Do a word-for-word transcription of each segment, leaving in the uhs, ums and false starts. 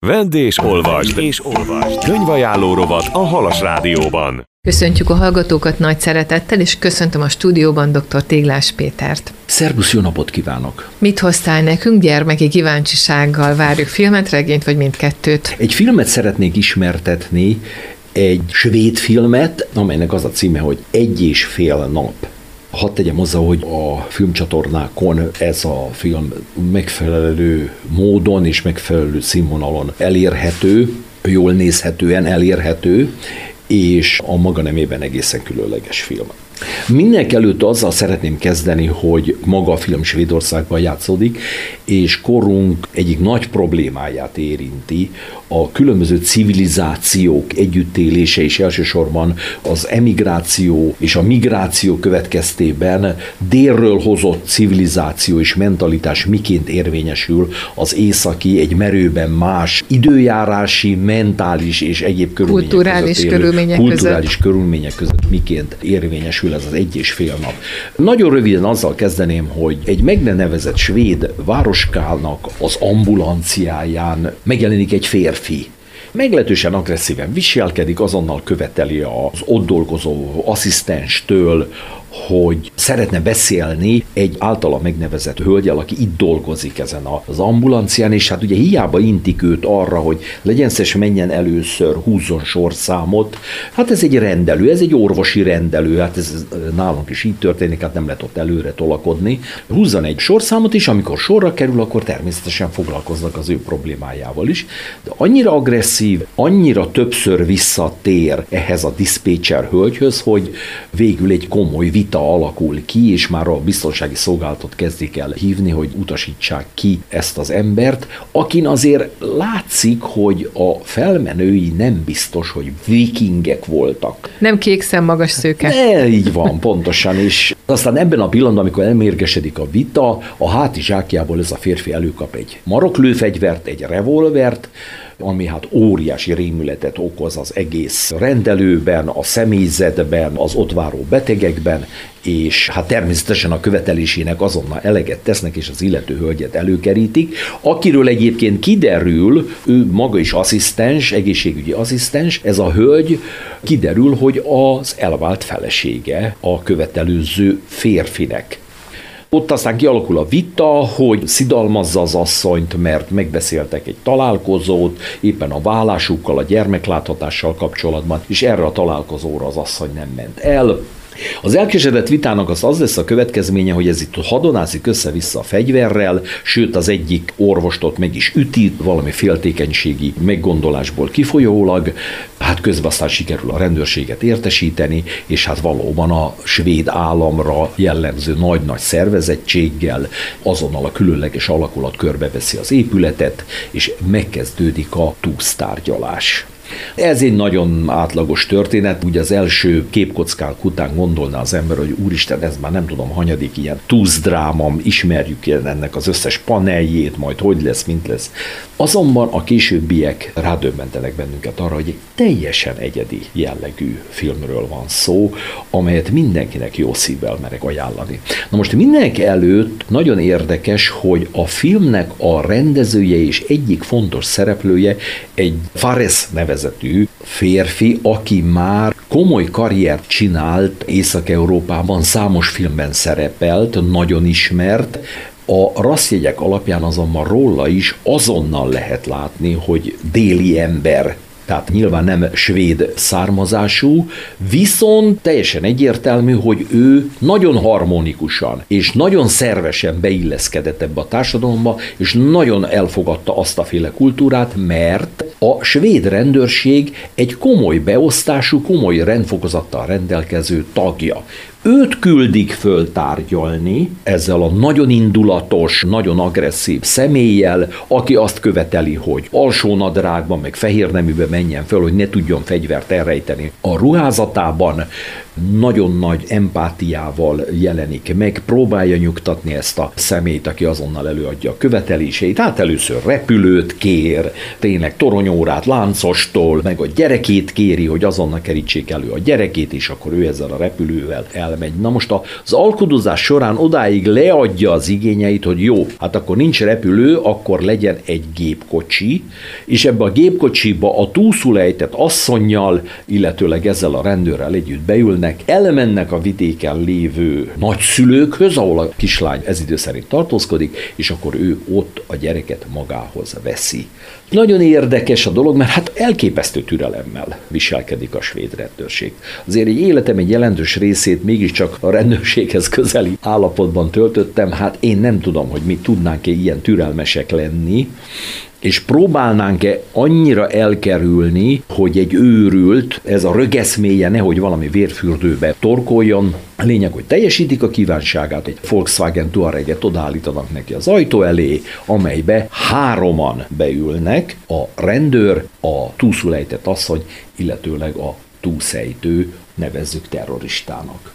Vedd és olvasd, és olvasd. Könyvajánló rovat a Halas Rádióban. Köszöntjük a hallgatókat nagy szeretettel, és köszöntöm a stúdióban dr. Téglás Pétert. Szerbusz, jó napot kívánok! Mit hoztál nekünk? Gyermeki kíváncsisággal várjuk filmet, regényt, vagy mindkettőt? Egy filmet szeretnék ismertetni, egy svéd filmet, amelynek az a címe, hogy Egy és fél nap. Hadd tegyem hozzá, hogy a filmcsatornákon ez a film megfelelő módon és megfelelő színvonalon elérhető, jól nézhetően elérhető, és a maga nemében egészen különleges film. Mindenekelőtt azzal szeretném kezdeni, hogy maga a film Svédországban játszódik, és korunk egyik nagy problémáját érinti, a különböző civilizációk együttélése, és elsősorban az emigráció és a migráció következtében délről hozott civilizáció és mentalitás miként érvényesül az északi, egy merőben más időjárási, mentális és egyéb körülmények kulturális között élő, körülmények kulturális között. körülmények között miként érvényesül ez az egy és fél nap. Nagyon röviden azzal kezdeném, hogy egy meg ne nevezett svéd városkának az ambulanciáján megjelenik egy férfi. Meglehetősen agresszíven viselkedik, azonnal követeli az ott dolgozó asszisztenstől, hogy szeretne beszélni egy általa megnevezett hölgyel, aki itt dolgozik ezen az ambulancián, és hát ugye hiába intik őt arra, hogy legyen szíves, menjen először, húzzon sorszámot. Hát ez egy rendelő, ez egy orvosi rendelő, hát ez nálunk is így történik, hát nem lehet ott előre tolakodni. Húzzon egy sorszámot, és amikor sorra kerül, akkor természetesen foglalkoznak az ő problémájával is. De annyira agresszív, annyira többször visszatér ehhez a diszpécser hölgyhöz, hogy végül egy komoly vita alakul ki, és már a biztonsági szolgálatot kezdik el hívni, hogy utasítsák ki ezt az embert, akin azért látszik, hogy a felmenői nem biztos, hogy vikingek voltak. Nem kékszem magas szőke. Ne, így van, pontosan, és aztán ebben a pillanatban, amikor elmérgesedik a vita, a hátizsákjából ez a férfi előkap egy maroklőfegyvert, egy revolvert, ami hát óriási rémületet okoz az egész rendelőben, a személyzetben, az ott váró betegekben, és hát természetesen a követelésének azonnal eleget tesznek, és az illető hölgyet előkerítik, akiről egyébként kiderül, ő maga is asszisztens, egészségügyi asszisztens, ez a hölgy, kiderül, hogy az elvált felesége a követelőző férfinek. Ott aztán kialakul a vita, hogy szidalmazza az asszonyt, mert megbeszéltek egy találkozót, éppen a vállásukkal, a gyermekláthatással kapcsolatban, és erre a találkozóra az asszony nem ment el. Az elkeseredett vitának az az lesz a következménye, hogy ez itt hadonászik össze-vissza a fegyverrel, sőt az egyik orvostot meg is üti, valami féltékenységi meggondolásból kifolyólag, hát közben aztán sikerül a rendőrséget értesíteni, és hát valóban a svéd államra jellemző nagy-nagy szervezettséggel azonnal a különleges alakulat körbeveszi az épületet, és megkezdődik a túsztárgyalás. Ez egy nagyon átlagos történet, ugye az első képkockák után gondolná az ember, hogy úristen, ez már nem tudom, hanyadik ilyen túszdráma, ismerjük ennek az összes paneljét, majd hogy lesz, mint lesz. Azonban a későbbiek rádöbbentenek bennünket arra, hogy egy teljesen egyedi jellegű filmről van szó, amelyet mindenkinek jó szívvel merek ajánlani. Na most mindenek előtt nagyon érdekes, hogy a filmnek a rendezője és egyik fontos szereplője egy Fares nevezetű férfi, aki már komoly karriert csinált Észak-Európában, számos filmben szerepelt, nagyon ismert. A rasszjegyek alapján azonban róla is azonnal lehet látni, hogy déli ember, tehát nyilván nem svéd származású, viszont teljesen egyértelmű, hogy ő nagyon harmonikusan és nagyon szervesen beilleszkedett ebbe a társadalomba, és nagyon elfogadta azt a féle kultúrát, mert a svéd rendőrség egy komoly beosztású, komoly rendfokozattal rendelkező tagja. Őt küldik föl tárgyalni ezzel a nagyon indulatos, nagyon agresszív személlyel, aki azt követeli, hogy alsónadrágban, meg fehérneműben menjen föl, hogy ne tudjon fegyvert elrejteni a ruházatában, nagyon nagy empátiával jelenik meg, próbálja nyugtatni ezt a személyt, aki azonnal előadja a követeléseit. Hát először repülőt kér, tényleg toronyórát láncostól, meg a gyerekét kéri, hogy azonnal kerítsék elő a gyerekét, és akkor ő ezzel a repülővel el fele megy. Na most az alkudozás során odáig leadja az igényeit, hogy jó, hát akkor nincs repülő, akkor legyen egy gépkocsi, és ebbe a gépkocsiba a túszul ejtett asszonnyal, illetőleg ezzel a rendőrrel együtt beülnek, elmennek a vidéken lévő nagyszülőkhöz, ahol a kislány ez idő szerint tartózkodik, és akkor ő ott a gyereket magához veszi. Nagyon érdekes a dolog, mert hát elképesztő türelemmel viselkedik a svéd rendőrség. Azért egy életem egy jelentős részét mégiscsak a rendőrséghez közeli állapotban töltöttem, hát én nem tudom, hogy mi tudnánk-e ilyen türelmesek lenni, és próbálnánk-e annyira elkerülni, hogy egy őrült, ez a rögeszméje nehogy valami vérfürdőbe torkoljon. A lényeg, hogy teljesítik a kívánságát, egy Volkswagen Touareget odaállítanak neki az ajtó elé, amelybe hároman beülnek, a rendőr, a túszul ejtett asszony, illetőleg a túszejtő, nevezzük terroristának.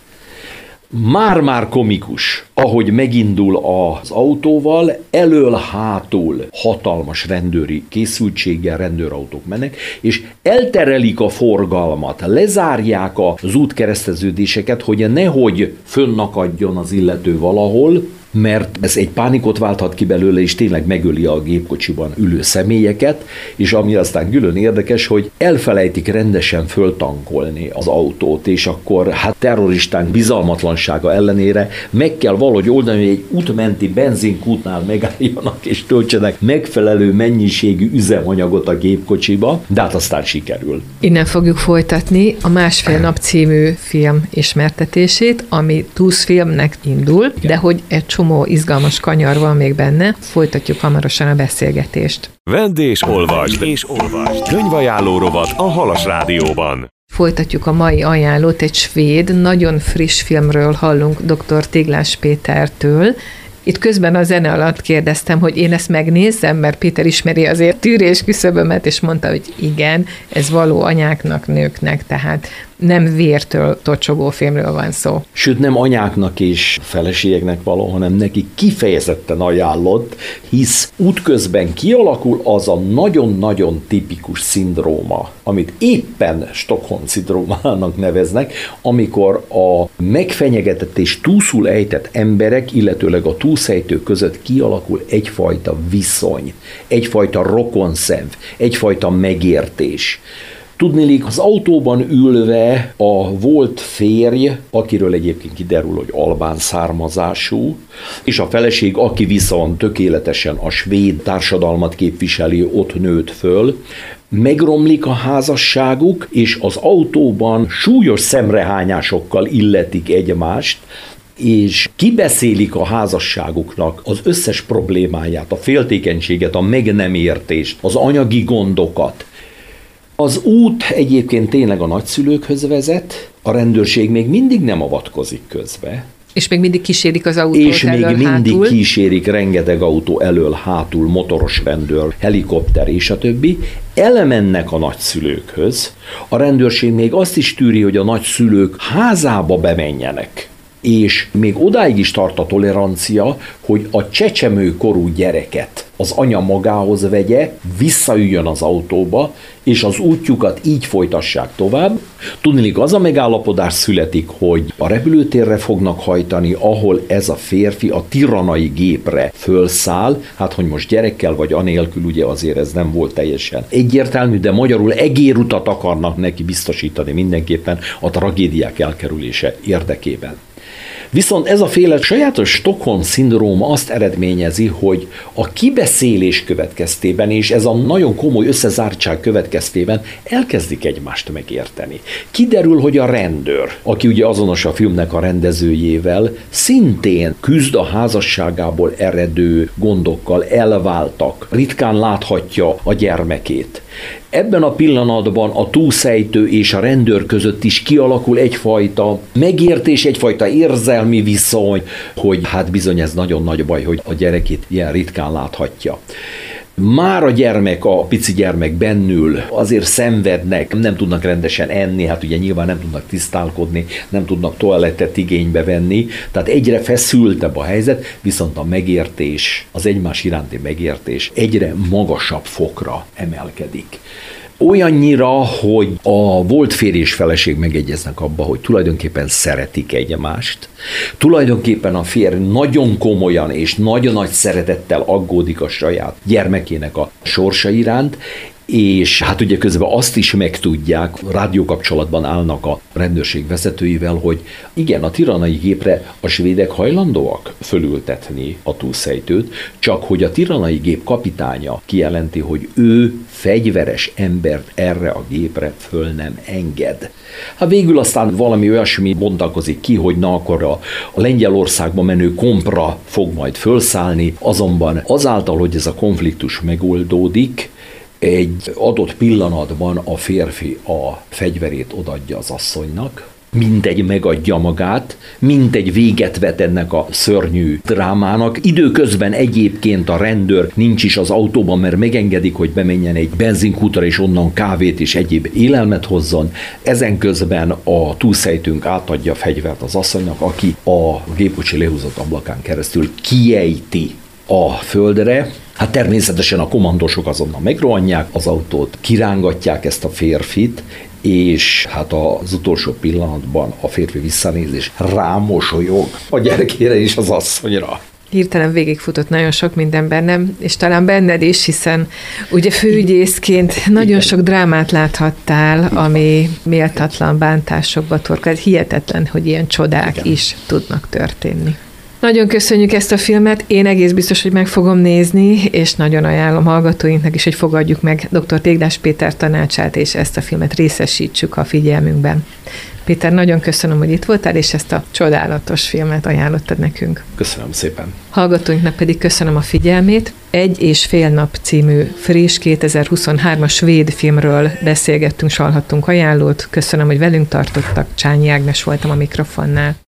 Már-már komikus, ahogy megindul az autóval, elől-hátul hatalmas rendőri készültséggel rendőrautók mennek, és elterelik a forgalmat, lezárják az útkereszteződéseket, hogy nehogy fönnakadjon az illető valahol, mert ez egy pánikot válthat ki belőle, és tényleg megöli a gépkocsiban ülő személyeket, és ami aztán külön érdekes, hogy elfelejtik rendesen föltankolni az autót, és akkor hát terroristánk bizalmatlansága ellenére meg kell valahogy oldani, hogy egy útmenti benzinkútnál megálljanak, és töltsenek megfelelő mennyiségű üzemanyagot a gépkocsiba, de hát aztán sikerül. Innen fogjuk folytatni a Másfél nap című film ismertetését, ami túszfilmnek indul, igen, de hogy egy csomó izgalmas kanyar van még benne, folytatjuk hamarosan a beszélgetést. Vedd és olvasd, és olvasd. Könyvajánló rovat a Halas Rádióban. Folytatjuk a mai ajánlót, egy svéd, nagyon friss filmről hallunk dr. Téglás Pétertől. Itt közben a zene alatt kérdeztem, hogy én ezt megnézzem, mert Péter ismeri azért tűrés küszöbömet, és mondta, hogy igen, ez való anyáknak, nőknek, tehát nem vértől tocsogó filmről van szó. Sőt, nem anyáknak és feleségeknek való, hanem neki kifejezetten ajánlott, hisz útközben kialakul az a nagyon-nagyon tipikus szindróma, amit éppen Stockholm-szindrómának neveznek, amikor a megfenyegetett és túszul ejtett emberek, illetőleg a túszejtő között kialakul egyfajta viszony, egyfajta rokonszenv, egyfajta megértés. Tudniillik, az autóban ülve a volt férj, akiről egyébként kiderül, hogy albán származású, és a feleség, aki viszont tökéletesen a svéd társadalmat képviseli, ott nőtt föl, megromlik a házasságuk, és az autóban súlyos szemrehányásokkal illetik egymást, és kibeszélik a házasságuknak az összes problémáját, a féltékenységet, a meg nem értést, az anyagi gondokat. Az út egyébként tényleg a nagyszülőkhöz vezet, a rendőrség még mindig nem avatkozik közbe. És még mindig kísérik az autót És még elől, mindig hátul. kísérik rengeteg autó elől, hátul, motoros rendőr, helikopter és a többi. Elmennek a nagyszülőkhöz. A rendőrség még azt is tűri, hogy a nagyszülők házába bemenjenek. És még odáig is tart a tolerancia, hogy a csecsemőkorú gyereket az anya magához vegye, visszaüljön az autóba, és az útjukat így folytassák tovább. Tudniillik, az a megállapodás születik, hogy a repülőtérre fognak hajtani, ahol ez a férfi a tirranai gépre fölszáll, hát hogy most gyerekkel vagy anélkül, ugye azért ez nem volt teljesen egyértelmű, de magyarul egérutat akarnak neki biztosítani mindenképpen a tragédiák elkerülése érdekében. Viszont ez a féle sajátos Stockholm-szindróma azt eredményezi, hogy a kibeszélés következtében és ez a nagyon komoly összezártság következtében elkezdik egymást megérteni. Kiderül, hogy a rendőr, aki ugye azonos a filmnek a rendezőjével, szintén küzd a házasságából eredő gondokkal, elváltak, ritkán láthatja a gyermekét. Ebben a pillanatban a túszejtő és a rendőr között is kialakul egyfajta megértés, egyfajta érzelmi viszony, hogy hát bizony ez nagyon nagy baj, hogy a gyerekét ilyen ritkán láthatja. Már a gyermek, a pici gyermek bennül azért szenvednek, nem tudnak rendesen enni, hát ugye nyilván nem tudnak tisztálkodni, nem tudnak toalettet igénybe venni, tehát egyre feszültebb a helyzet, viszont a megértés, az egymás iránti megértés egyre magasabb fokra emelkedik. olyannyira, hogy a volt férj és feleség megegyeznek abba, hogy tulajdonképpen szeretik egymást. Tulajdonképpen a férj nagyon komolyan és nagyon nagy szeretettel aggódik a saját gyermekének a sorsa iránt, és hát ugye közben azt is megtudják, rádiókapcsolatban állnak a rendőrség vezetőivel, hogy igen, a tirannai gépre a svédek hajlandóak fölültetni a túlszejtőt, csak hogy a tirannai gép kapitánya kijelenti, hogy ő fegyveres embert erre a gépre föl nem enged. Hát végül aztán valami olyasmi bontakozik ki, hogy na akkor a, a Lengyelországba menő kompra fog majd fölszállni, azonban azáltal, hogy ez a konfliktus megoldódik, egy adott pillanatban a férfi a fegyverét odaadja az asszonynak, mindegy megadja magát, mindegy véget vet ennek a szörnyű drámának. Időközben egyébként a rendőr nincs is az autóban, mert megengedik, hogy bemenjen egy benzinkútra, és onnan kávét és egyéb élelmet hozzon. Ezen közben a túlszejtőnk átadja a fegyvert az asszonynak, aki a gépkocsi lehúzott ablakán keresztül kiejti a földre. Hát természetesen a kommandósok azonnal megrohanják az autót, kirángatják ezt a férfit, és hát az utolsó pillanatban a férfi visszanéz, és rámosolyog a gyerekére és az asszonyra. Hirtelen végigfutott nagyon sok minden bennem, és talán benned is, hiszen ugye főügyészként nagyon sok drámát láthattál, ami méltatlan bántásokba torkol. Hihetetlen, hogy ilyen csodák Igen. is tudnak történni. Nagyon köszönjük ezt a filmet, én egész biztos, hogy meg fogom nézni, és nagyon ajánlom hallgatóinknak is, hogy fogadjuk meg dr. Téglás Péter tanácsát, és ezt a filmet részesítsük a figyelmünkben. Péter, nagyon köszönöm, hogy itt voltál, és ezt a csodálatos filmet ajánlottad nekünk. Köszönöm szépen. Hallgatóinknak pedig köszönöm a figyelmét. Egy és fél nap című friss kétezer-huszonhármas svéd filmről beszélgettünk, s hallhattunk ajánlót. Köszönöm, hogy velünk tartottak. Csányi Ágnes voltam a mikrofonnál.